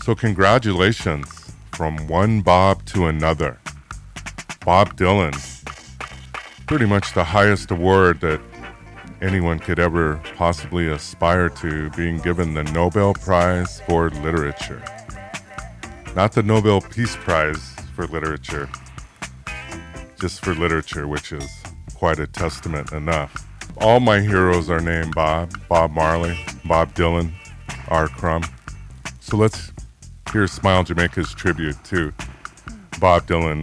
So congratulations from one Bob to another. Bob Dylan, pretty much the highest award that anyone could ever possibly aspire to, being given the Nobel Prize for Literature. Not the Nobel Peace Prize for Literature, just for literature, which is quite a testament enough. All my heroes are named Bob. Bob Marley, Bob Dylan, R. Crumb. So let's hear Smile Jamaica's tribute to Bob Dylan